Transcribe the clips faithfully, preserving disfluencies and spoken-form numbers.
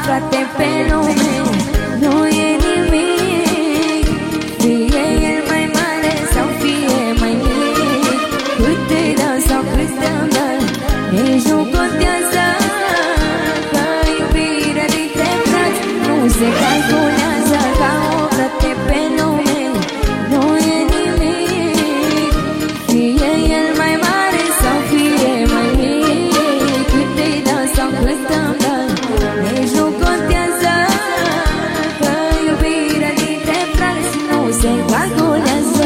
frate pe lume nu e nimic, fie el mai mare sau fie mai mic. Cât te dau sau cât te-am dat, nici nu contează, că iubirea dintre frați nu se calculează. Ca o frate pe lume nu e nimic, fie el mai mare sau fie mai mic. Cât te dau sau cât te-am dat, nici nu contează, că iubirea dintre frați nu se calculează.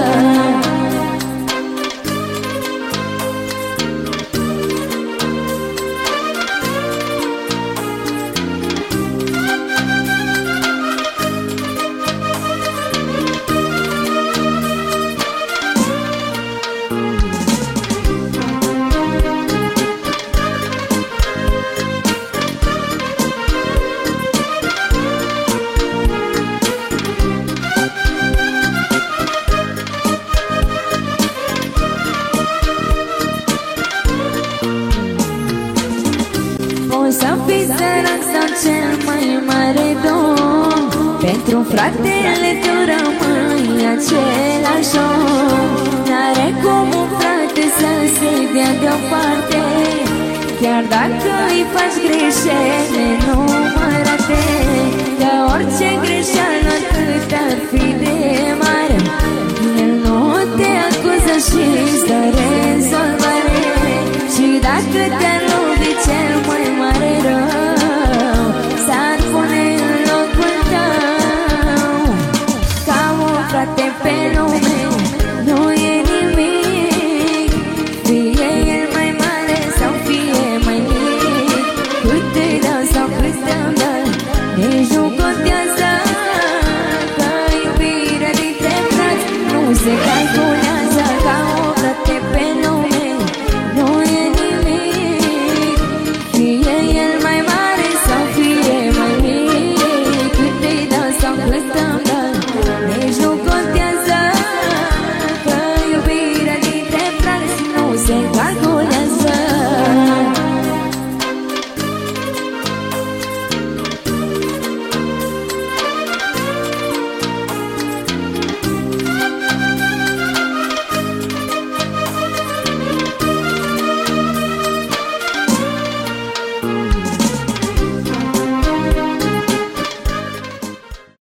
O să fii sărac sau cel mai mare domn, pentru fratele tău rămâi același om. N-are cum un frate să se dea deoparte, chiar dacă îi faci greșeli nenumărate. Că orice greșeală cât ar fi de mare, el nu te acuză și-ți dă rezolvare. Și dacă te-ar lovi cel mai mare rău, s-ar pune în locul tău. Ca un frate pe lume nu e nimic, fie el mai mare sau fie mai mic. Cât te dau sau cât te-am dat, nici nu contează,